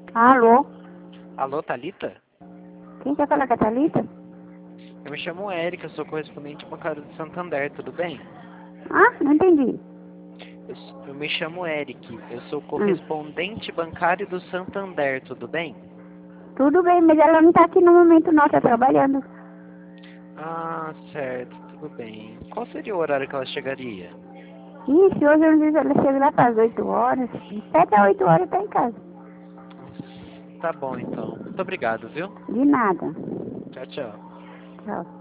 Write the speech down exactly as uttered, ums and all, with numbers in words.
Alô? Alô, Thalita? Quem quer falar com a Thalita? Eu me chamo Érica, eu sou correspondente bancário do Santander, tudo bem? Ah, não entendi. Eu, s- eu me chamo Eric, eu sou Hum. correspondente bancário do Santander, tudo bem? Tudo bem, mas ela não tá aqui no momento não, tá trabalhando. Ah, certo, tudo bem. Qual seria o horário que ela chegaria? Ixi, hoje eu não sei se ela chega lá para as oito horas. De sete a oito horas tá em casa. Tá bom, então. Muito obrigado, viu? De nada. Tchau, tchau. Tchau.